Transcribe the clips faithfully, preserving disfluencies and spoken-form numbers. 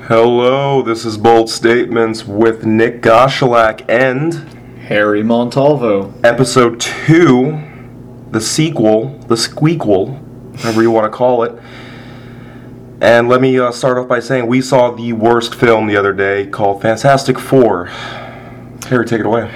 Hello, this is Bold Statements with Nick Goshilak and Harry Montalvo. episode two, the sequel, the squeakquel, whatever you want to call it. And let me uh, start off by saying we saw the worst film the other day called Fantastic Four. Harry, take it away.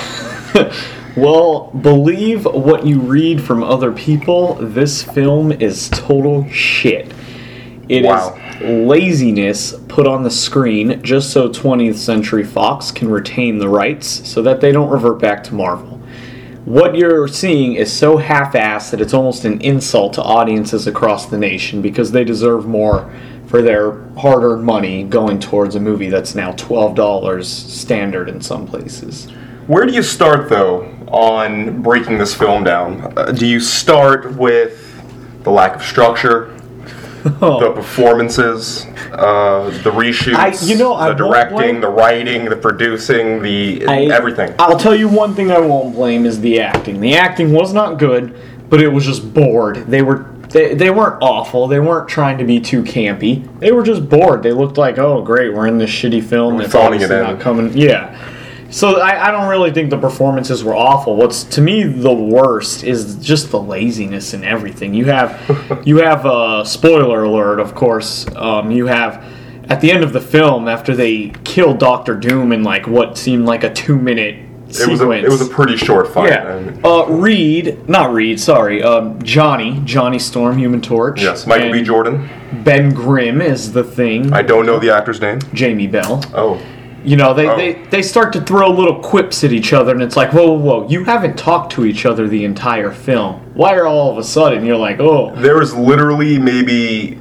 Well, believe what you read from other people, this film is total shit. It Wow. is laziness put on the screen just so twentieth Century Fox can retain the rights so that they don't revert back to Marvel. What you're seeing is so half-assed that it's almost an insult to audiences across the nation because they deserve more for their hard-earned money going towards a movie that's now twelve dollars standard in some places. Where do you start, though, on breaking this film down? Uh, do you start with the lack of structure? The performances, uh, the reshoots, I- you know, I the won't directing, blame- the writing, the producing, the I- everything. I'll tell you one thing I won't blame is the acting. The acting was not good, but it was just bored. They were they, they weren't awful. They weren't trying to be too campy. They were just bored. They looked like, oh great, we're in this shitty film. We're It's phoning it obviously in. not coming. Yeah. So I, I don't really think the performances were awful. What's to me the worst is just the laziness in everything. You have, you have a uh, spoiler alert, of course. Um, you have at the end of the film after they killed Doctor Doom in like what seemed like a two-minute It sequence. was a it was a pretty short fight. Yeah. and- Uh, Reed, not Reed, sorry. Um, Johnny, Johnny Storm, Human Torch. yes, Michael B. and Jordan. Ben Grimm is the Thing. I don't know the actor's name. Jamie Bell. Oh, You know, they, Oh. they, they start to throw little quips at each other, and it's like, whoa, whoa, whoa, you haven't talked to each other the entire film. Why are all of a sudden you're like, oh. there was literally maybe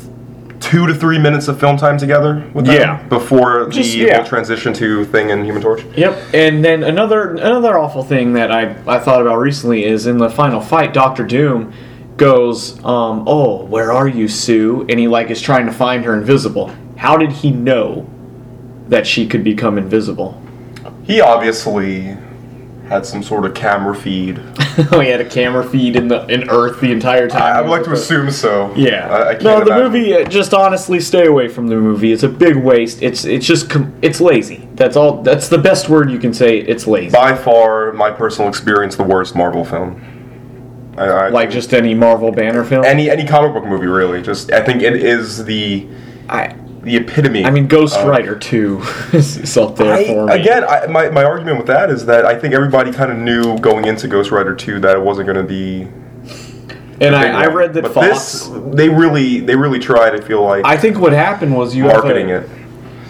two to three minutes of film time together with them Yeah. before Just- the yeah. whole transition to Thing and Human Torch. Yep, and then another another awful thing that I, I thought about recently is in the final fight, Doctor Doom goes, um, oh, where are you, Sue? And he, like, is trying to find her invisible. How did he know that she could become invisible? He obviously had some sort of camera feed. Oh, he had a camera feed in the in Earth the entire time. I, I would like to assume so. Yeah. I, I can't no, the imagine. movie. uh, Just honestly, stay away from the movie. It's a big waste. It's it's just com- it's lazy. That's all. That's the best word you can say. It's lazy. By far, my personal experience, the worst Marvel film. I, I, Like just any Marvel banner film. any any comic book movie, really. Just I think it is the I the epitome. I mean, Ghost of- Rider two is up there I, for me. again, I, my my argument with that is that I think everybody kind of knew going into Ghost Rider two that it wasn't going to be. and a big I, I one. read that but Fox. this, they really they really tried. I feel like I think what happened was you marketing have a, it.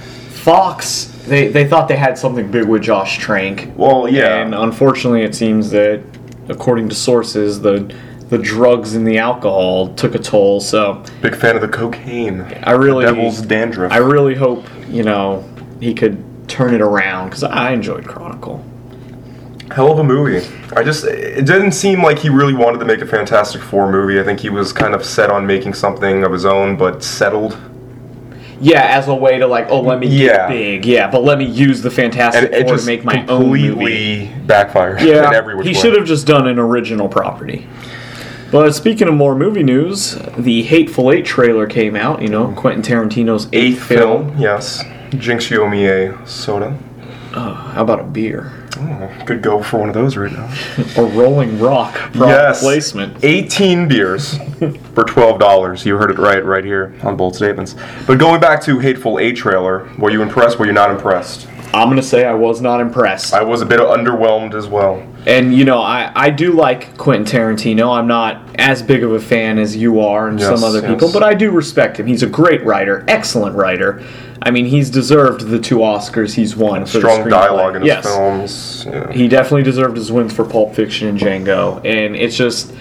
Fox. They they thought they had something big with Josh Trank. Well, yeah. And unfortunately, it seems that, according to sources, the the drugs and the alcohol took a toll. So Big fan of the cocaine. I really, Devil's dandruff. I really hope you know he could turn it around because I enjoyed Chronicle. Hell of a movie. I just, it didn't seem like he really wanted to make a Fantastic Four movie. I think he was kind of set on making something of his own, but settled. Yeah, as a way to like, oh, let me Yeah. get big. Yeah, but let me use the Fantastic And it Four just to make my own movie. completely backfired in Yeah, every which he way. should have just done an original property. But speaking of more movie news, the Hateful Eight trailer came out. You know, Quentin Tarantino's eighth, Eighth film, yes. Jinx, you owe me a soda. Oh, how about a beer? Oh, could go for one of those right now. A Rolling Rock product Yes. placement. eighteen beers for twelve dollars. You heard it right, right here on Bold Statements. But going back to Hateful Eight trailer, were you impressed? Were you not impressed? I'm gonna say I was not impressed. I was a bit underwhelmed as well. And, you know, I, I do like Quentin Tarantino. I'm not as big of a fan as you are and Yes, some other yes. people, but I do respect him. He's a great writer, excellent writer. I mean, he's deserved the two Oscars he's won for Strong the screenplay. dialogue in his yes. films. Yeah. He definitely deserved his wins for Pulp Fiction and Django. And it's just,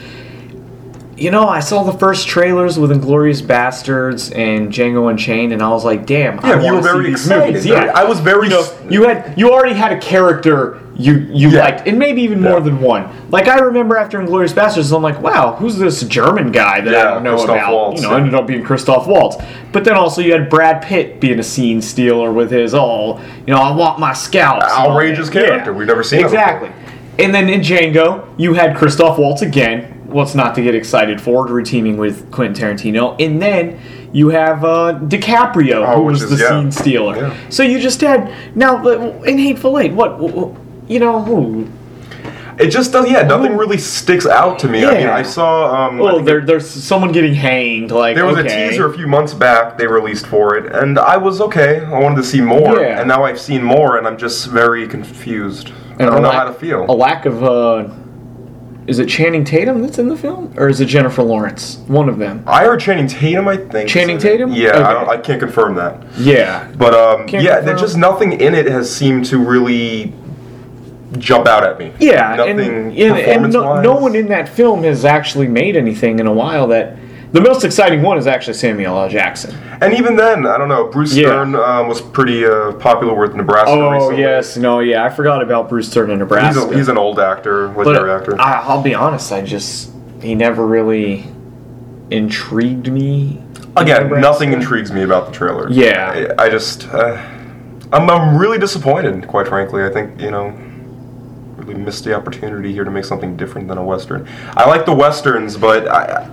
you know, I saw the first trailers with Inglourious Bastards and Django Unchained, and I was like, damn, I Yeah, you want were to see very these excited. movies. Yeah, I was very You know, you had you already had a character you you Yeah. liked, and maybe even more Yeah. than one. Like I remember after Inglourious Bastards, I'm like, wow, who's this German guy that I Yeah, don't know Christoph about? Waltz, you know, yeah. ended up being Christoph Waltz. But then also you had Brad Pitt being a scene stealer with his oh, you know, I want my scalps. and all Outrageous that. character. We've never seen him exactly. And then in Django, you had Christoph Waltz again. What's not to get excited for, routining with Quentin Tarantino. And then You have uh, DiCaprio, Oh, who which was is- the yeah. scene stealer. Yeah. So you just had now in Hateful Eight. What you know? Who? It just does. Yeah, nothing really sticks out to me. I mean, Yeah. I saw. Um, I Oh, think there, there's someone getting hanged. Like There was okay. a teaser a few months back they released for it, and I was okay. I wanted to see more, Yeah. and now I've seen more, and I'm just very confused. I And don't a know lack- how to feel. A lack of. Uh, is it Channing Tatum that's in the film, or is it Jennifer Lawrence? One of them. I heard Channing Tatum, I think. Channing Tatum? Yeah, Okay. I, don't, I can't confirm that. Yeah. But um, Can't yeah, confirm. there's just nothing in it has seemed to really jump out at me. Yeah, nothing and, and, and no, performance-wise. no one in that film has actually made anything in a while. That the most exciting one is actually Samuel L. Jackson. And even then, I don't know. Bruce Yeah. Stern um, was pretty uh, popular with Nebraska Oh recently. yes, no, yeah, I forgot about Bruce Stern in Nebraska. He's, a, he's an old actor, but legendary actor. I, I'll be honest, I just he never really intrigued me. in Again, Nebraska. nothing intrigues me about the trailer. Yeah. I, I just, uh, I'm, I'm really disappointed, quite frankly. I think, you know, really missed the opportunity here to make something different than a Western. I like the Westerns, but I,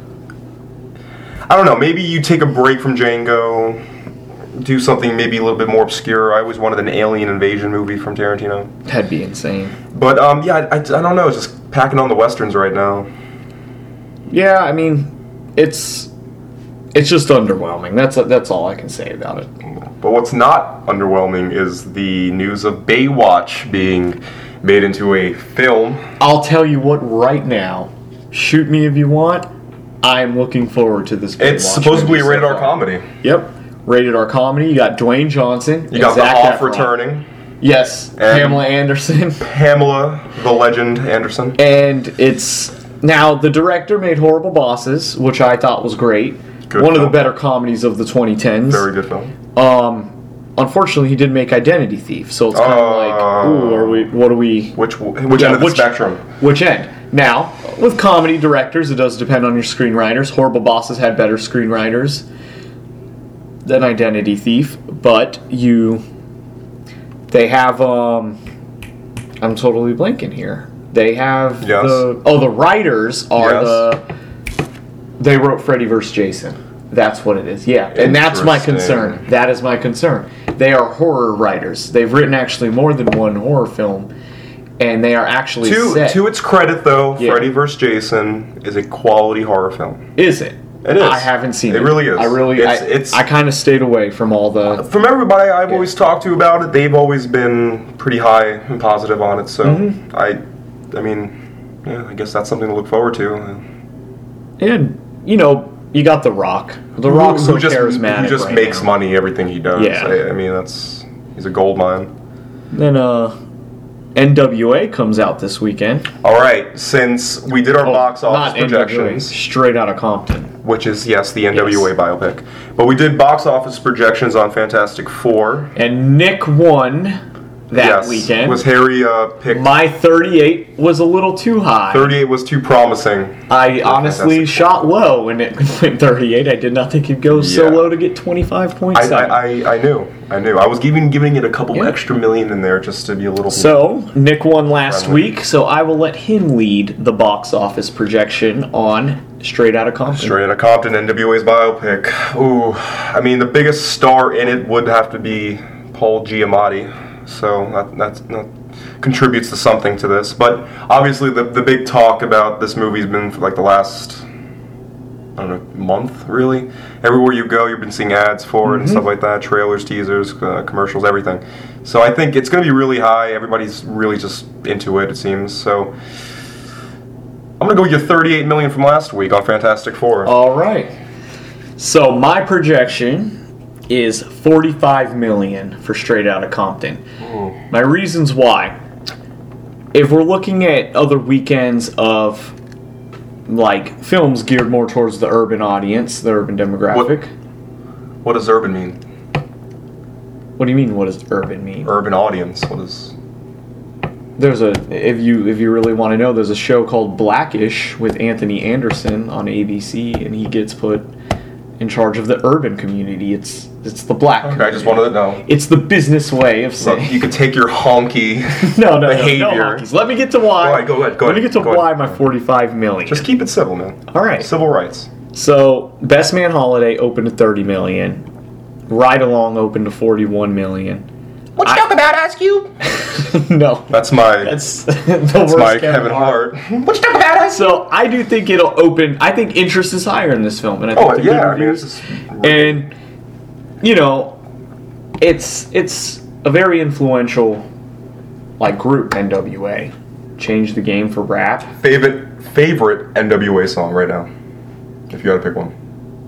I don't know, maybe you take a break from Django, do something maybe a little bit more obscure. I always wanted an alien invasion movie from Tarantino. That'd be insane. But, um, yeah, I, I, I don't know, just packing on the Westerns right now. Yeah, I mean, it's it's just underwhelming. That's that's all I can say about it. But what's not underwhelming is the news of Baywatch being made into a film. I'll tell you what right now. Shoot me if you want. I'm looking forward to this. It's Baywatch supposedly a movie so rated R far. comedy. Yep, rated R comedy. You got Dwayne Johnson. You and got Zac the Hoff Efron. returning, Yes, Pamela Anderson. Pamela, the legend Anderson. And it's now the director made Horrible Bosses, which I thought was great. Good One of film. the better comedies of the twenty tens. Very good film. Um, unfortunately, he did make Identity Thief, so it's kind of Oh. like, ooh, are we? What do we? Which which Yeah, end of the which- spectrum? Which end? Now, with comedy directors, it does depend on your screenwriters. Horrible Bosses had better screenwriters than Identity Thief, but you, they have. Um, I'm totally blanking here. They have Yes. the oh the writers are Yes. the. They wrote Freddy versus. Jason. That's what it is. Yeah, and that's my Interesting. concern. That is my concern. They are horror writers. They've written actually more than one horror film, and they are actually To set. to its credit, though, Yeah. Freddy versus. Jason is a quality horror film. Is it? It is. I haven't seen it. It really is. I really. It's- I, it's- I kind of stayed away from all the. From everybody I've always talked to about it, they've always been pretty high and positive on it. So Mm-hmm. I, I mean, yeah, I guess that's something to look forward to. And you know, you got The Rock. The Rock's who, so who just charismatic. who just right makes now. money everything he does. Yeah. I, I mean, that's he's a gold mine. Then uh, N W A comes out this weekend. All right, since we did our Oh, box office not N W A, projections, straight out of Compton. which is yes, the N W A biopic, but we did box office projections on Fantastic Four. And Nick won that yes, weekend. was Harry uh, picked? My thirty-eight was a little too high. thirty-eight was too promising. I honestly Fantastic shot low when it went thirty-eight. I did not think it'd go so Yeah. low to get twenty-five points. I, I, I, I knew, I knew. I was even giving it a couple Yeah. extra million in there just to be a little. So, Nick won last Friendly. week, so I will let him lead the box office projection on Straight Outta Compton. Straight Outta Compton, N W A's biopic. Ooh, I mean, the biggest star in it would have to be Paul Giamatti. So that that's, that contributes to something to this. But obviously, the the big talk about this movie's been for like the last, I don't know, month really. Everywhere you go, you've been seeing ads for it and stuff like that, trailers, teasers, uh, commercials, everything. So I think it's going to be really high. Everybody's really just into it, it seems. So I'm going to go with your thirty-eight million from last week on Fantastic Four. All right. So, my projection is forty-five million for Straight Outta Compton. My reasons why. If we're looking at other weekends of like films geared more towards the urban audience, the urban demographic. What does urban mean? What do you mean? What does urban mean? Urban audience. What is? There's a if you if you really want to know, there's a show called Blackish with Anthony Anderson on A B C, and he gets put in charge of the urban community. It's it's the black. Okay, I just wanted to know. It's the business way of Look, saying. you could take your honky no, no, behavior. no, no honkies. Let me get to why. Go ahead, go ahead, go Let me ahead, get to go why ahead. my forty-five million. Just keep it civil, man. All right. Civil rights. So, Best Man Holiday opened to thirty million dollars. Ride Along opened to forty-one million dollars. What you I- talk about, Ice Cube? No. That's my That's the that's worst my Kevin, Kevin Hart. Hart. What you talk about, Ice Cube? So, I do think it'll open. I think interest is higher in this film. And I think Oh the yeah, good I mean reviews. it's just, And, you know, it's it's a very influential, like, group, N W A. Changed the game for rap. favorite favorite N W A song right now. If you had to pick one.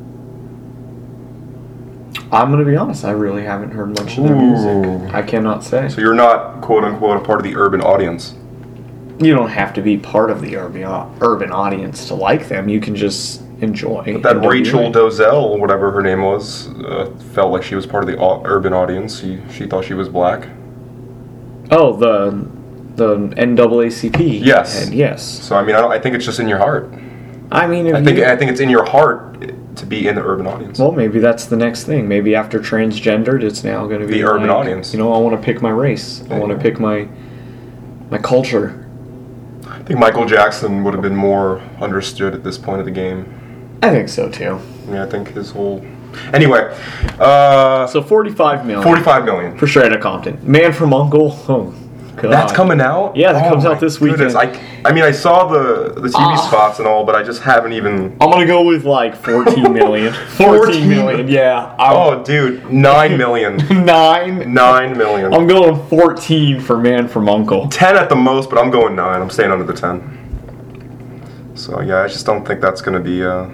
I'm going to be honest, I really haven't heard much of their Ooh. music. I cannot say. So you're not quote unquote a part of the urban audience. You don't have to be part of the urban, urban audience to like them. You can just enjoy. That N W A. Rachel Dozell, or whatever her name was, uh, felt like she was part of the au- urban audience. She she thought she was black. Oh, the the N double A C P. Yes. head, yes. So I mean, I, don't, I think it's just in your heart. I mean, if I think you, I think it's in your heart to be in the urban audience. well, maybe that's the next thing. Maybe after transgendered, it's now going to be The urban like, audience. You know, I want to pick my race. I There want you to go. pick my my culture. I think Michael Jackson would have been more understood at this point of the game. I think so too. I mean, I think his whole. Anyway, uh, So forty-five million forty-five million. for Straight Outta Compton. Man from Uncle. Oh, God. That's coming out. Yeah, that Oh comes out my this goodness. weekend. I, I mean, I saw the the T V Ah. spots and all, but I just haven't even. I'm gonna go with like fourteen million. fourteen million, yeah. I'm, Oh, dude, nine million. nine. Nine million. I'm going fourteen for Man from Uncle. ten at the most, but I'm going nine. I'm staying under the ten. So yeah, I just don't think that's gonna be. Uh,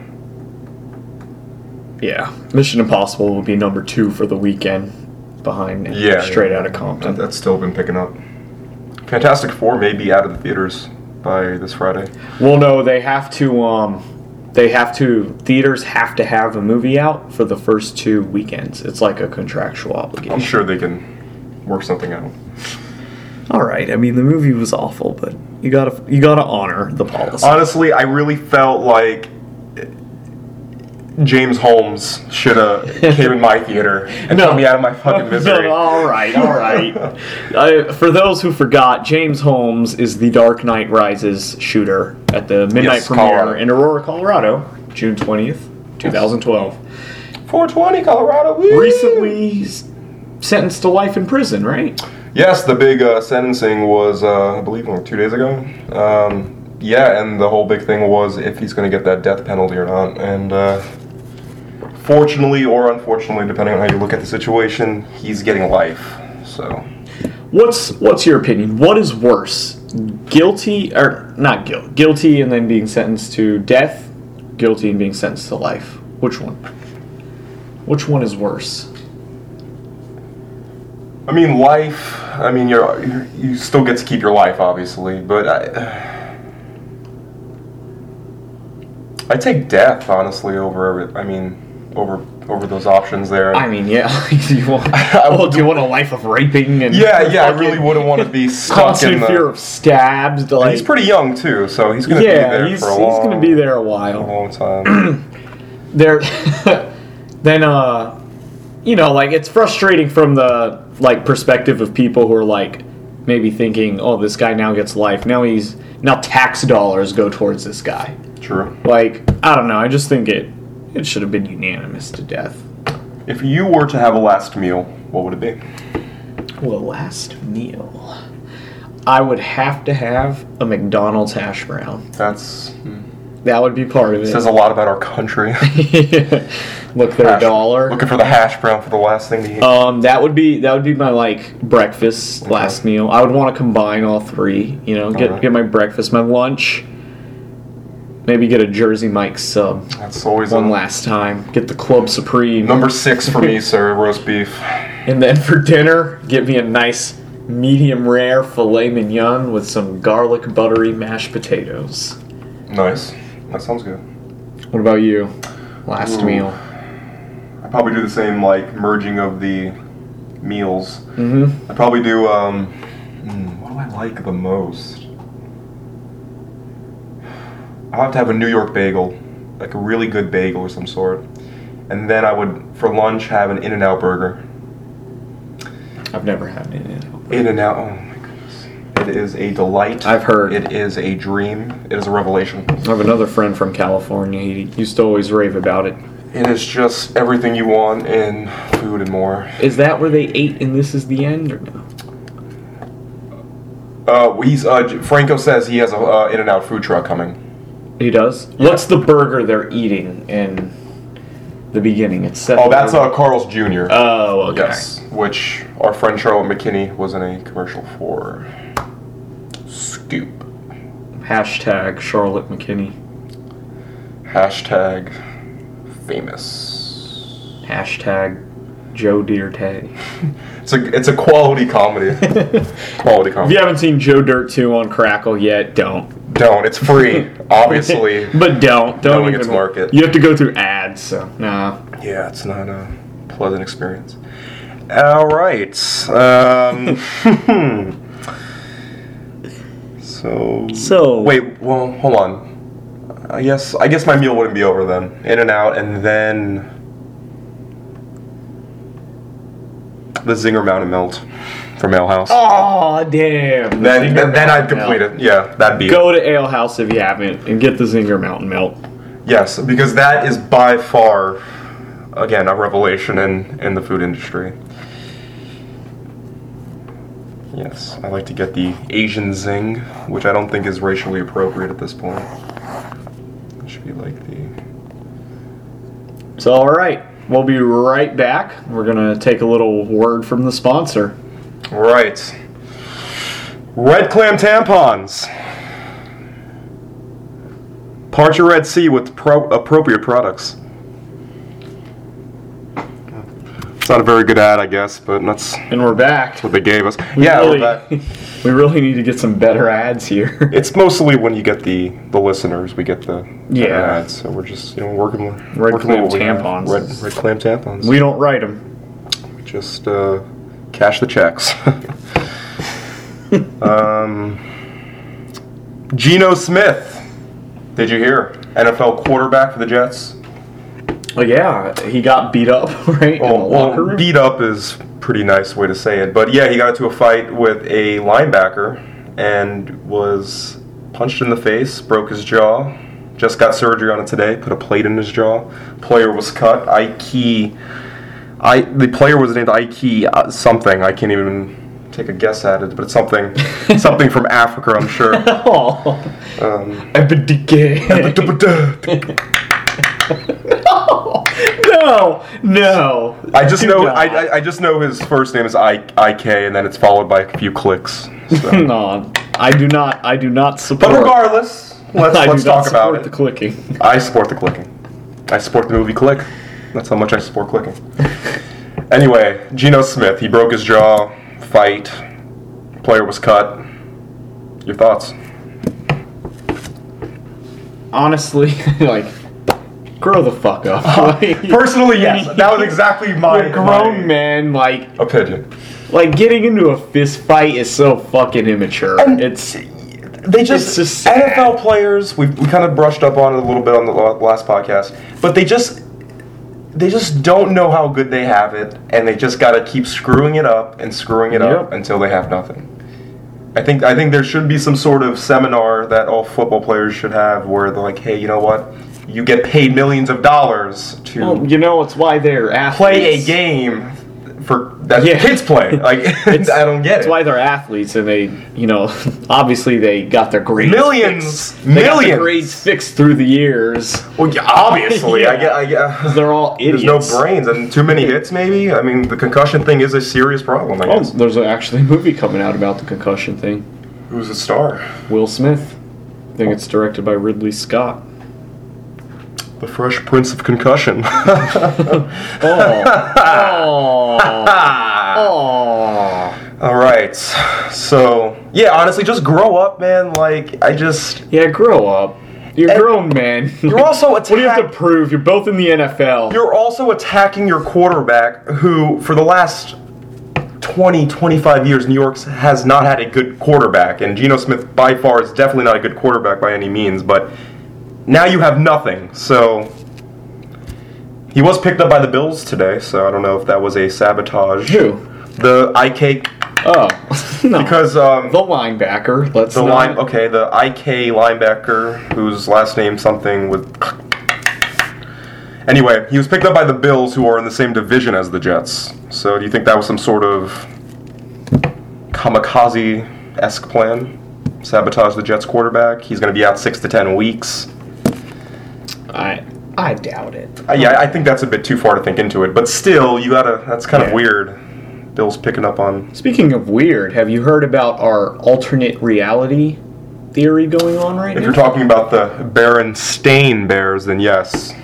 Yeah, Mission Impossible will be number two for the weekend, behind yeah, Straight yeah, Outta that- Compton. That's still been picking up. Fantastic Four may be out of the theaters by this Friday. Well, no, they have to. Um, they have to. Theaters have to have a movie out for the first two weekends. It's like a contractual obligation. I'm sure they can work something out. All right. I mean, the movie was awful, but you gotta you gotta honor the policy. Honestly, I really felt like James Holmes should have came in my theater and No. took me out of my fucking misery. No, no, all right, all right. uh, for those who forgot, James Holmes is the Dark Knight Rises shooter at the midnight Yes, premiere Colorado. in Aurora, Colorado, June twentieth, twenty twelve. four twenty Colorado. Woo! Recently s- sentenced to life in prison, right? Yes, the big uh, sentencing was, uh, I believe, like two days ago. Um, yeah, and the whole big thing was if he's going to get that death penalty or not. And uh, fortunately or unfortunately, depending on how you look at the situation, he's getting life. So What's what's your opinion? What is worse, guilty or not guilty? Guilty and then being sentenced to death, guilty and being sentenced to life. Which one? Which one is worse? I mean, life. I mean, you're, you're you still get to keep your life, obviously, but I, I take death honestly over. every- I mean, over over those options there. I mean, yeah. do you want? Well, do you want a life of raping and? yeah, yeah. I fucking really wouldn't want to be stuck constant in the. fear of stabs. Like, He's pretty young too, so he's gonna be yeah, there he's, for a he's long, gonna be there a a while. long time. There, then uh, you know, like it's frustrating from the like perspective of people who are like maybe thinking, oh, this guy now gets life. Now he's now tax dollars go towards this guy. True. Like, I don't know. I just think it it should have been unanimous to death. If you were to have a last meal, what would it be? Well, last meal, I would have to have a McDonald's hash brown. That's hmm, That would be part of it. says a lot about our country. Look, they're a Hash- dollar. Looking for the hash brown for the last thing to eat. Um, that would be that would be my like breakfast last meal. I would want to combine all three. You know, get Okay. get my breakfast, my lunch. Maybe get a Jersey Mike's sub That's always one a, last time. Get the Club Supreme. number six for me, sir. Roast beef. And then for dinner, get me a nice medium rare filet mignon with some garlic buttery mashed potatoes. Nice. That sounds good. What about you? Last Ooh. meal. I probably do the same, like merging of the meals. Mm-hmm. I probably do. Um, hmm, what do I like the most? I'll have to have a New York bagel, like a really good bagel of some sort, and then I would, for lunch, have an In-N-Out burger. I've never had it. In-N-Out. Oh my goodness. It is a delight. I've heard. It is a dream. It is a revelation. I have another friend from California. He used to always rave about it. It is just everything you want in food and more. Is that where they ate and this is the end, or no? Uh, he's, uh, Franco says he has a uh, In-N-Out food truck coming. He does? Yeah. What's the burger they're eating in the beginning? It's Seth Oh, that's uh, Carl's Junior Oh, okay. Yes, which our friend Charlotte McKinney was in a commercial for. Scoop. Hashtag Charlotte McKinney. Hashtag famous. Hashtag Joe Dirt. It's a it's a quality comedy. Quality If comedy. you haven't seen Joe Dirt two on Crackle yet, don't. Don't. It's free, obviously. But don't. Don't Knowing even. its market. You have to go through ads, so nah. Yeah, it's not a pleasant experience. All right. Um, so. So. Wait. Well, hold on. I guess I guess my meal wouldn't be over then. In-N-Out, and then the Zinger Mountain Melt from Ale House. Oh damn! then then, then I'd complete it. Yeah, that'd be Go to Ale House if you haven't and get the Zinger Mountain Melt. it. Yes, because that is by far, again, a revelation in in the food industry. Yes, I like to get the Asian Zing, which I don't think is racially appropriate at this point. It should be like the... So all right, we'll be right back. We're gonna take a little word from the sponsor. Right. Red Clam tampons. Part your Red Sea with pro- appropriate products. It's not a very good ad, I guess, but that's And we're back. what they gave us. We yeah, really, we're back. we really need to get some better ads here. It's mostly when you get the, the listeners, we get the better Yeah. ads. So we're just, you know, working with Red working Clam with what we have. tampons. Red, red Clam tampons. We don't write them. Just uh, cash the checks. um, Geno Smith. Did you hear? N F L quarterback for the Jets. Oh yeah, he got beat up right in the Well, locker well, room. beat up is a pretty nice way to say it. But yeah, he got into a fight with a linebacker and was punched in the face, broke his jaw. Just got surgery on it today, put a plate in his jaw. Player was cut. Ike, I the player was named Ike uh, something. I can't even take a guess at it, but it's something something from Africa, I'm sure. Oh, Um, Abedike. No, no. I just Do know not. I, I I just know his first name is I I K, and then it's followed by a few clicks. So. No, I do not. I do not support. But regardless, let's I let's do not talk about support it. the clicking. I support the clicking. I support the movie Click. That's how much I support clicking. Anyway, Geno Smith, he broke his jaw, fight, player was cut. Your thoughts? Honestly, like, grow the fuck up. Like, Personally, yes. That was exactly my, You're a grown my man, like, opinion. like getting into a fist fight is so fucking immature. And it's They just, It's just sad. N F L players. We we kind of brushed up on it a little bit on the la- last podcast, but they just they just don't know how good they have it, and they just got to keep screwing it up and screwing it up Yep. until they have nothing. I think I think there should be some sort of seminar that all football players should have, where they're like, hey, you know what? You get paid millions of dollars to well, you know, it's why they're athletes. play a game for that Yeah. kids play. Like It's- I don't get That's it. why they're athletes, and they, you know, obviously they got their grades Millions, fixed. They got their millions. grades fixed through the years. Well, yeah, obviously, I Yeah. get, I get. They're all idiots. There's no brains and too many hits, maybe. I mean, the concussion thing is a serious problem, I Oh, guess. there's actually a movie coming out about the concussion thing. Who's the star? Will Smith. I think it's directed by Ridley Scott. The Fresh Prince of Concussion. Oh. Oh. Oh. All right. So, yeah, honestly, just grow up, man. Like, I just. Yeah, grow up. You're And grown men. You're also What do you have to attack- prove? You're both in the N F L. You're also attacking your quarterback, who, for the last twenty, twenty-five years, New York has not had a good quarterback. And Geno Smith, by far, is definitely not a good quarterback by any means. But now you have nothing. So he was picked up by the Bills today. So I don't know if that was a sabotage. Who? The I K Oh, no. Because um, the linebacker. Let's the not... line, okay, the I K linebacker whose last name something with. Anyway, he was picked up by the Bills, who are in the same division as the Jets. So, do you think that was some sort of kamikaze-esque plan? Sabotage the Jets quarterback? He's going to be out six to ten weeks. I I doubt it. Uh, yeah, I think that's a bit too far to think into it. But still, you gotta. That's kind Yeah. of weird. Bill's picking up on. Speaking of weird, have you heard about our alternate reality theory going on right If now? you're talking about the Berenstain Bears, then yes.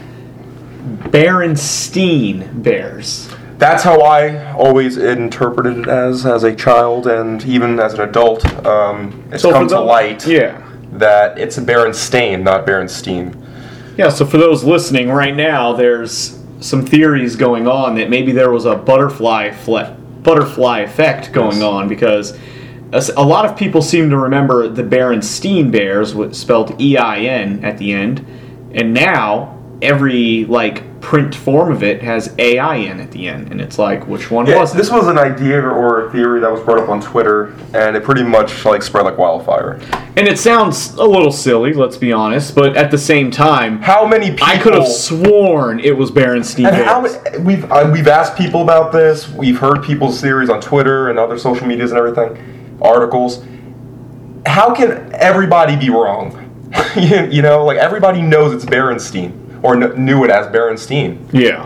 Berenstein Bears. That's how I always interpreted it as as a child and even as an adult. Um, it's So come for to the- light Yeah. that it's a Berenstain, not Berenstein. Yeah, so for those listening right now, there's some theories going on that maybe there was a butterfly fle- butterfly effect going Yes. on because a, s- a lot of people seem to remember the Berenstein Bears, with spelled E I N at the end, and now every like print form of it has A I N at the end, and it's like, which one Yeah, was it? this was an idea or a theory that was brought up on Twitter, and it pretty much like spread like wildfire. And it sounds a little silly, let's be honest, but at the same time, How many people? I could have sworn it was Berenstein And Bears. how many- we've uh, we've asked people about this. We've heard people's theories on Twitter and other social medias and everything, articles. How can everybody be wrong? you, you know, like everybody knows it's Berenstein or kn- knew it as Berenstein. Yeah.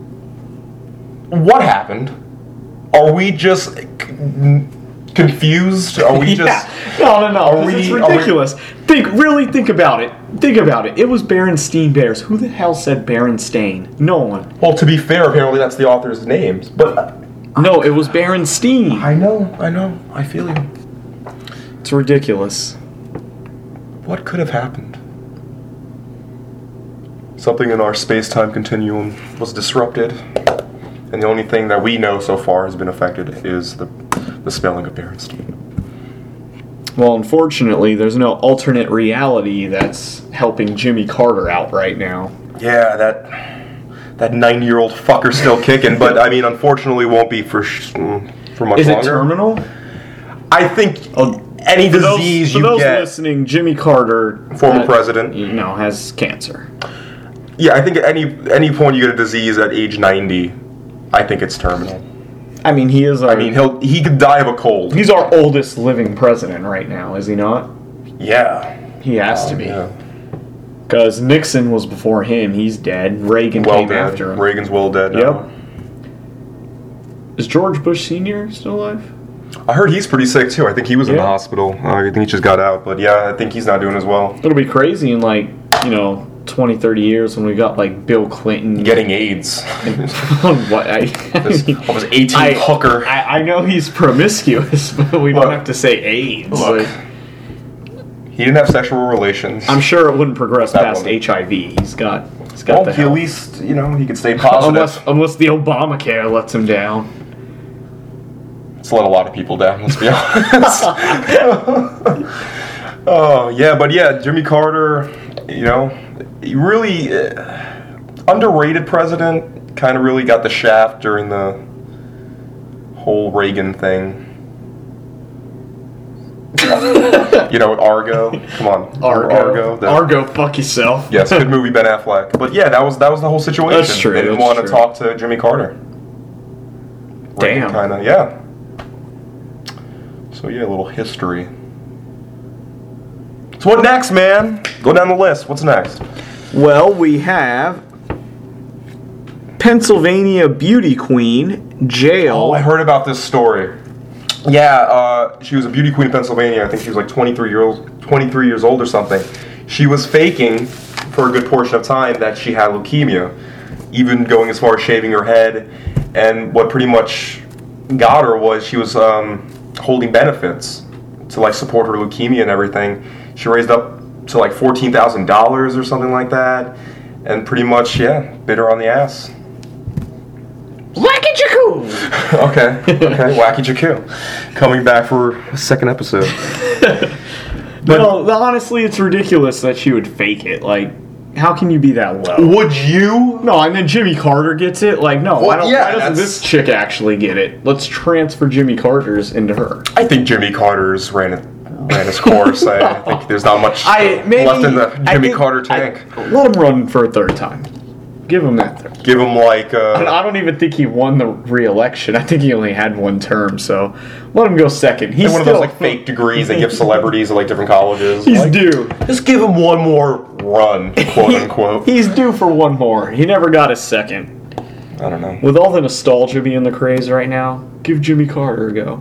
What happened? Are we just c- confused? Are we just? Yeah. No, no, no. Are 'cause we- it's are we- ridiculous. Think, really think about it. Think about it. It was Berenstein Bears. Who the hell said Berenstain? No one. Well, to be fair, apparently that's the author's names. But uh, No, it was Berenstein. I know, I know, I feel you. It's ridiculous. What could have happened? Something in our space-time continuum was disrupted, and the only thing that we know so far has been affected is the the spelling of Berenstein. Well, unfortunately, there's no alternate reality that's helping Jimmy Carter out right now. Yeah, that that nine-year-old fucker's still kicking, but I mean, unfortunately, won't be for sh- mm, for much Is it longer. terminal? I think Oh, any For those, disease for you those get, listening, Jimmy Carter, former uh, president. you know, has cancer. Yeah, I think at any any point you get a disease at age ninety, I think it's terminal. I mean, he is our. I mean, he'll he could die of a cold. he's our oldest living president right now, is he not? Yeah. He has to Oh, be. yeah. Because Nixon was before him. He's dead. Reagan Well came dead. after him. Reagan's well dead now. Yep. Is George Bush Senior still alive? I heard he's pretty sick too. I think he was in the Yeah. hospital. Uh, I think he just got out. But yeah, I think he's not doing as well. It'll be crazy in like, you know, twenty, thirty years when we got like Bill Clinton. Getting AIDS. what? I, I, This- mean, I was eighteen I- hooker. I, I know he's promiscuous, but we Look. don't have to say AIDS. Look. Like, He didn't have sexual relations. I'm sure it wouldn't progress That past woman. H I V. He's got, he's got well, the he at health. least, you know, he could stay positive. Unless, unless the Obamacare lets him down. It's let a lot of people down, let's be honest. Oh, yeah, but yeah, Jimmy Carter, you know, he really uh, underrated president, kind of really got the shaft during the whole Reagan thing. You know, Argo. Come on. Argo. Argo. the- Argo, fuck yourself. Yes, good movie, Ben Affleck. But yeah, that was that was the whole situation. That's true, They didn't that's want to true. talk to Jimmy Carter. Damn. Kind of, yeah. So yeah, a little history. So what next, man? Go down the list. What's next? Well, we have Pennsylvania beauty queen jail. Oh, I heard about this story. Yeah, uh, she was a beauty queen in Pennsylvania. I think she was like twenty-three years twenty-three years old or something. She was faking for a good portion of time that she had leukemia, even going as far as shaving her head. And what pretty much got her was she was um, holding benefits to like support her leukemia and everything. She raised up to like fourteen thousand dollars or something like that, and pretty much yeah, bit her on the ass. Wacky Jakoo! Okay, okay, Wacky Jakoo. Coming back for a second episode. No, honestly, it's ridiculous that she would fake it. Like, How can you be that low? Would you? No, and then Jimmy Carter gets it. Like, no, Well, why, don't, yeah, why doesn't that's- this chick actually get it? Let's transfer Jimmy Carter's into her. I think Jimmy Carter's ran it. Ran his course. I think there's not much I maybe, left in the I Jimmy think- Carter tank. I, let him run for a third time. Give him that third. Give him like. Uh, And I don't even think he won the re-election. I think he only had one term, so let him go second. He's one of still, those like fake degrees they give celebrities at like different colleges. He's Like, due. Just give him one more run, quote unquote. He's due for one more. He never got his second. I don't know. With all the nostalgia being the craze right now, give Jimmy Carter a go.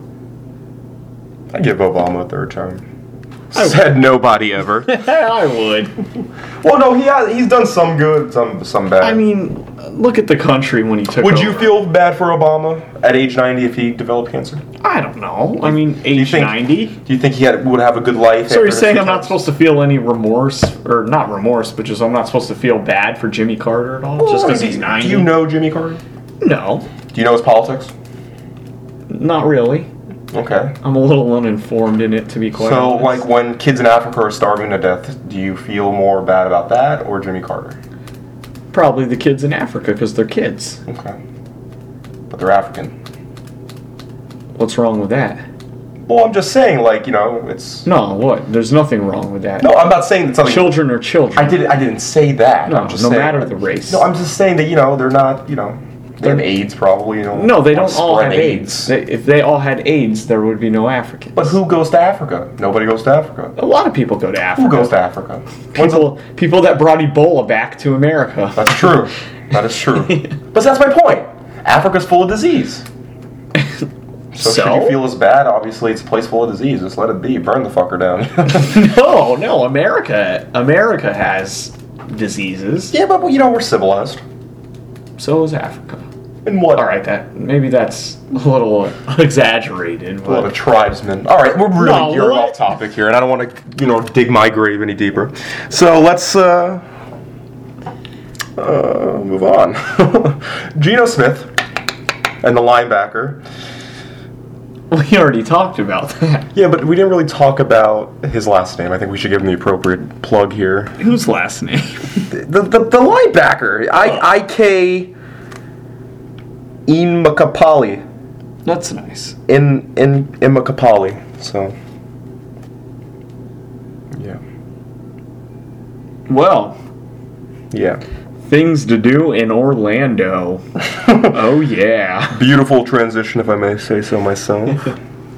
I give Obama a third term. I Said nobody ever. I would. Well, no, he has, he's done some good, some some bad. I mean, look at the country when he took would over. you feel bad for Obama at age ninety if he developed cancer? I don't know. I mean, you age think- ninety. Do you think he had, would have a good life? So after you're his saying two I'm not terms? supposed to feel any remorse, or not remorse, but just I'm not supposed to feel bad for Jimmy Carter at all, just Well, because do he's you- ninety? Do you know Jimmy Carter? No, Do you know his politics? not really. Okay. I'm a little uninformed in it, to be quite So, honest. like, when kids in Africa are starving to death, do you feel more bad about that or Jimmy Carter? Probably the kids in Africa, because they're kids. Okay. But they're African. What's wrong with that? Well, I'm just saying, like, you know, it's... No, what? There's nothing wrong with that. No, I'm not saying that something... Children are children. I didn't. I didn't say that. No, I'm just no saying, matter the race. No, I'm just saying that you know they're not. You know, they have AIDS probably. You know. No, they want don't to all spread have AIDS. They, if they all had AIDS, there would be no Africans. But who goes to Africa? Nobody goes to Africa. A lot of people go to Africa. Who goes to Africa? When's the- People, people that brought Ebola back to America. That's true. That is true. But that's my point. Africa's full of disease. So, So? should you feel as bad? Obviously, it's a place full of disease. Just let it be. Burn the fucker down. No, no, America, America has diseases. Yeah, but you know we're civilized. So is Africa. In what? All right, that maybe that's a little exaggerated. A lot of But tribesmen. All right, we're really No, gearing what? off topic here, and I don't want to, you know, dig my grave any deeper. So let's uh, uh, move on. Geno Smith and the linebacker. we already talked about that. Yeah, but we didn't really talk about his last name. I think we should give him the appropriate plug here. Whose last name? The the, the linebacker, I I K Imakapali. That's nice. In in Imakapali. So yeah. Well, Yeah. things to do in Orlando. Oh yeah. Beautiful transition, if I may say so myself.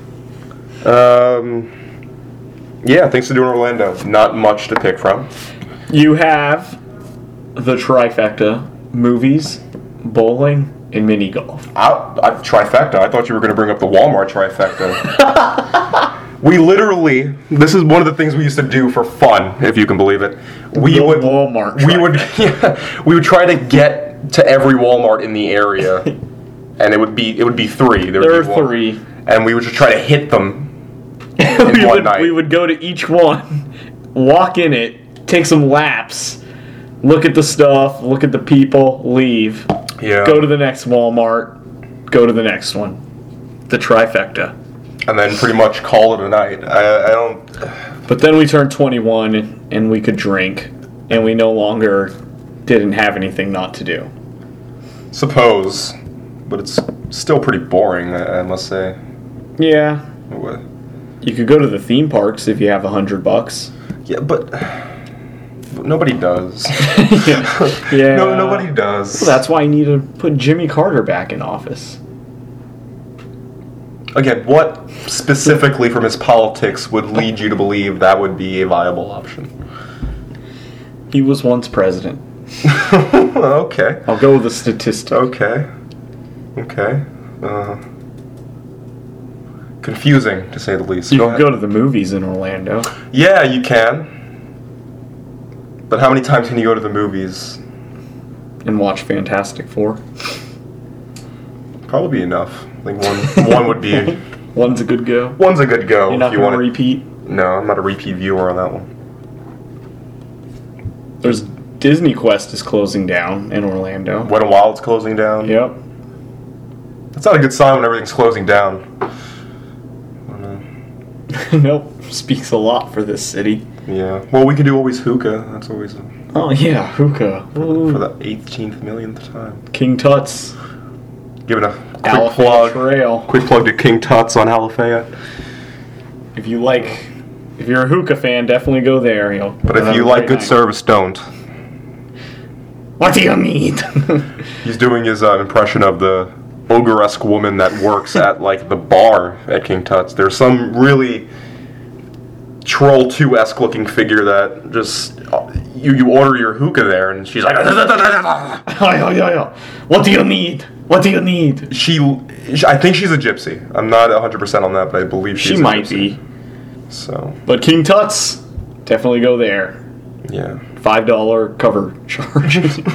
um, yeah, things to do in Orlando. Not much to pick from. You have the trifecta: movies, bowling, and mini golf. I, I, trifecta. I thought you were going to bring up the Walmart trifecta. We literally, this is one of the things we used to do for fun, if you can believe it. We The would, Walmart we would, yeah, we would try to get to every Walmart in the area, and it would be, it would be three. There, would There be are one. three. And we would just try to hit them in we, one would, night. we would go to each one, walk in it, take some laps, look at the stuff, look at the people, leave. Yeah. Go to the next Walmart, go to the next one. The trifecta. And then pretty much call it a night. I, I don't. But then we turned twenty-one and we could drink, and we no longer didn't have anything not to do. Suppose, but it's still pretty boring, I, I must say. Yeah. What? You could go to the theme parks if you have a hundred bucks. Yeah, but, but nobody does. Yeah. No, nobody does. Well, that's why you need to put Jimmy Carter back in office. Again, what specifically from his politics would lead you to believe that would be a viable option? He was once president. Okay. I'll go with the statistic. Okay. Okay. Uh, confusing, to say the least. You Go can ahead. go to the movies in Orlando. Yeah, you can. But how many times can you go to the movies? And watch Fantastic Four. Probably enough. I think one one would be One's a good go. one's a good go. You're not if you going want to repeat. No, I'm not a repeat viewer on that one. There's Disney Quest is closing down in Orlando. Wet n Wild's closing down. Yep. That's not a good sign when everything's closing down. I don't know. Nope. Speaks a lot for this city. Yeah. Well, we could do always hookah. That's always a, Oh yeah, hookah. Ooh. for the eighteenth millionth time. King Tut's. Giving a quick Alafaya plug. Trail. Quick plug to King Tut's on Alafaya. If you like, if you're a hookah fan, definitely go there. You'll But have if you a like great good night. service, don't. What do you need? He's doing his uh, impression of the ogre-esque woman that works at like the bar at King Tut's. There's some really Troll two-esque looking figure that just uh, you you order your hookah there, and she's like, What do you need? What do you need? she, I think she's a gypsy. I'm not one hundred percent on that, but I believe she's She a might gypsy. be. So But King Tut's, definitely go there. yeah. Five dollar cover charge.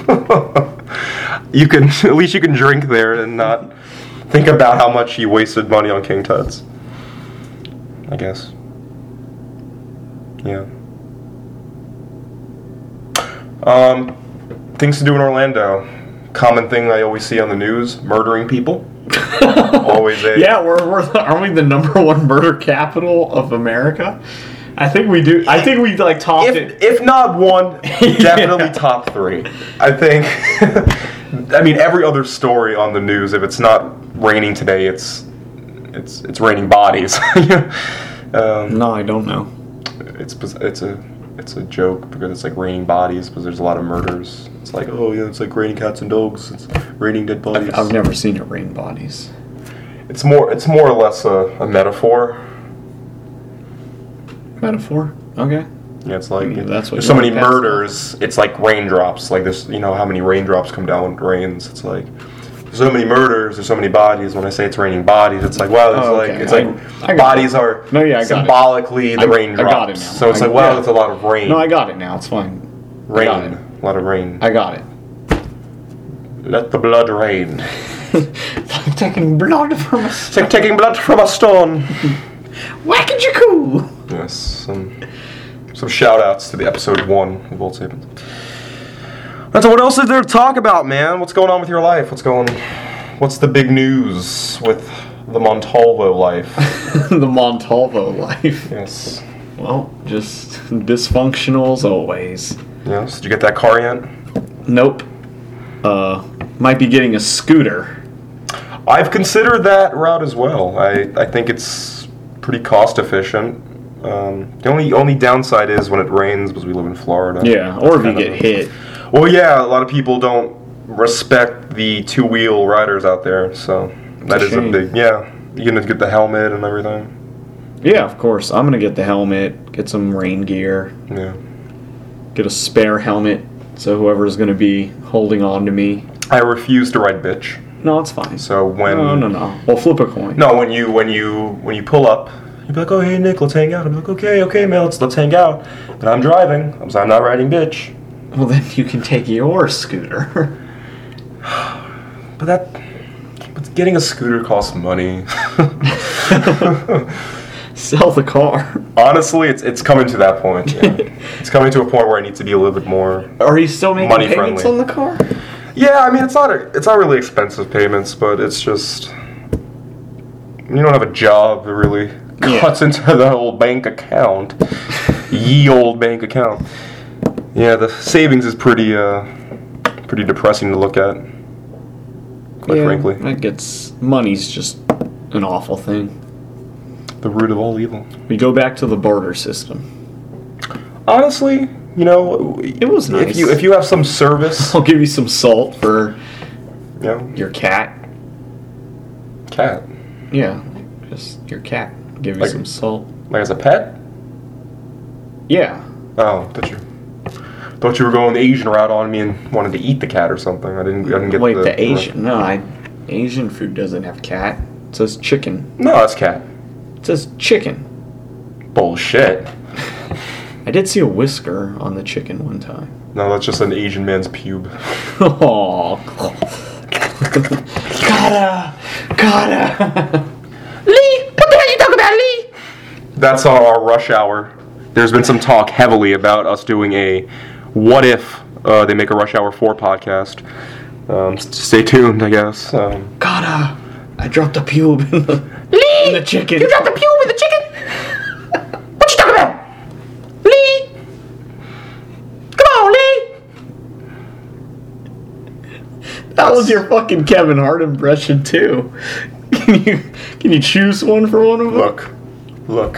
You can at least you can drink there and not think about how much you wasted money on King Tut's. I guess. Yeah. Um, things to do in Orlando. Common thing I always see on the news: murdering people. Always a Yeah, we're, we're aren't we the number one murder capital of America? I think we do. I think we like topped If it. if not one, definitely Yeah. top three. I think. I mean, every other story on the news, if it's not raining today, it's it's it's raining bodies. um, No, I don't know. it's it's a it's a joke because it's like raining bodies because there's a lot of murders. It's like, oh yeah, it's like raining cats and dogs. It's raining dead bodies. I've, I've never seen it rain bodies. It's more it's more or less a, a metaphor. Metaphor? Okay. Yeah, it's like Yeah, that's what there's so you many wanna pass murders. It's like raindrops. Like this, you know how many raindrops come down when it rains. It's like there's so many murders. There's so many bodies. When I say it's raining bodies, it's like wow. It's Oh, like okay. it's I- like I got bodies it. are No, yeah, I got it. symbolically the I- I raindrops. got it now. So it's I- like wow, yeah. that's a lot of rain. No, I got it now. It's fine. I rain, got it. a lot of rain. I got it. Let the blood rain. Like taking blood from a It's like taking blood from a stone. whack-a-jacoo. Yes. Some some shout outs to the episode one of Old Sapiens. So what else is there to talk about, man? What's going on with your life? What's going what's the big news with the Montalvo life? The Montalvo life. Yes. Well, just dysfunctional as always. Yes. Did you get that car yet? Nope. Uh, might be getting a scooter. I've considered that route as well. I, I think it's pretty cost efficient. Um, the only only downside is when it rains because we live in Florida. Yeah, or if you Kind get of- hit. Well, yeah, a lot of people don't respect the two wheel riders out there, so that a is a shame. big yeah. You're gonna get the helmet and everything. Yeah, of course. I'm gonna get the helmet, get some rain gear, Yeah. get a spare helmet, so whoever's gonna be holding on to me. I refuse to ride bitch. No, it's fine. So when No, no, no. Well, flip a coin. no, when you when you when you pull up, you'd be like, oh hey Nick, let's hang out. I'm like, okay, okay, man, let's let's hang out. But I'm driving, so I'm not riding bitch. Well, then you can take your scooter. But that but getting a scooter costs money. Sell the car. Honestly, it's it's coming to that point. Yeah. It's coming to a point where I need to be a little bit more. Are you still making Money payments friendly. on the car? Yeah, I mean it's not a, it's not really expensive payments, but it's just you don't have a job that really Yeah. cuts into the old bank account. Ye old bank account. Yeah, the savings is pretty uh pretty depressing to look at. Quite Yeah, frankly, That gets money's just an awful thing. the root of all evil. We go back to the barter system. Honestly, you know, It was nice. if you if you have some service, I'll give you some salt for you know, your cat. cat, Yeah, just your cat. Give you Like- some salt. like as a pet. Yeah. Oh, thought you thought you were going the Asian route on me and wanted to eat the cat or something. I didn't. I didn't get Wait, the, the Asian? No, I. Asian food doesn't have cat. It says chicken. No, that's cat. It says chicken. Bullshit. I did see a whisker on the chicken one time. No, that's just an Asian man's pube. Oh. gotta, gotta. Lee, what the hell you talking about, Lee? That's our, our rush hour. There's been some talk heavily about us doing a what if uh, they make a Rush Hour four podcast. Um, s- stay tuned, I guess. Um, Gotta. I dropped a pube in the, Lee! in the chicken. You dropped the pube in the chicken? What you talking about? Lee! was your fucking Kevin Hart impression too. Can you can you choose one for one of them? Look, look.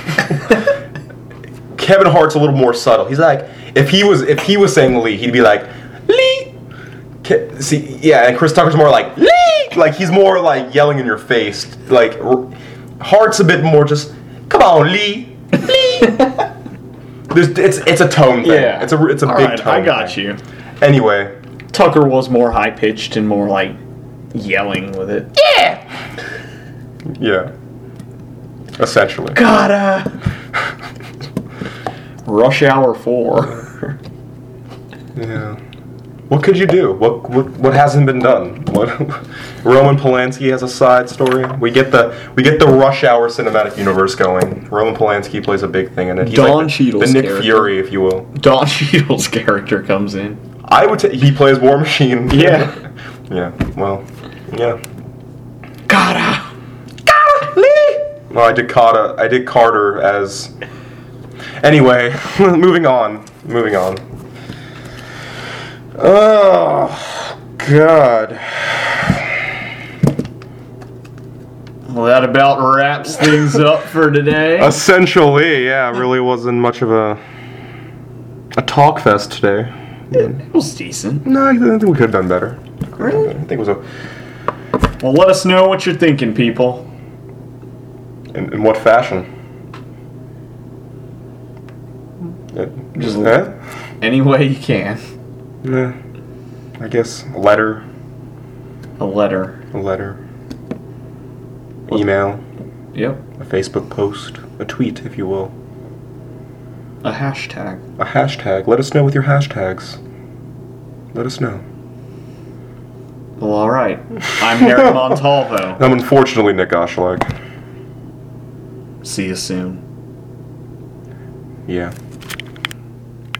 Kevin Hart's a little more subtle. He's like, if he was if he was saying Lee, he'd be like, Lee. Ke- See, yeah, and Chris Tucker's more like Lee. Like he's more like yelling in your face. Like r- Hart's a bit more just, come on, Lee, Lee. There's, it's it's a tone thing. Yeah, it's a it's a All big right, tone. I got thing. you. Anyway, Tucker was more high pitched and more like yelling with it. Yeah. yeah. Essentially. Gotta. Rush Hour four. Yeah. What could you do? What what what hasn't been done? What Roman Polanski has a side story. We get the we get the Rush Hour cinematic universe going. Roman Polanski plays a big thing in it. He's Don like the, Cheadle's the Nick character. Fury, if you will. Don Cheadle's character comes in. I would say he plays War Machine. Yeah. yeah. Well. Yeah. Gotta. Gotta Lee. Well, I did Carter. I did Carter as. Anyway, moving on. Moving on. Oh, God. Well, that about wraps things up for today. Essentially, yeah, really wasn't much of a a talk fest today. It was decent. No, I think we could have done better. Really? I think it was a. Well, let us know what you're thinking, people. In, in what fashion? Uh, Just eh? any way you can. Nah. I guess a letter. A letter. A letter. Email. Yep. A Facebook post. A tweet, if you will. A hashtag. A hashtag. Let us know with your hashtags. Let us know. Well, all right. I'm Harry Montalvo. I'm unfortunately Nick Oshlag. See you soon. Yeah.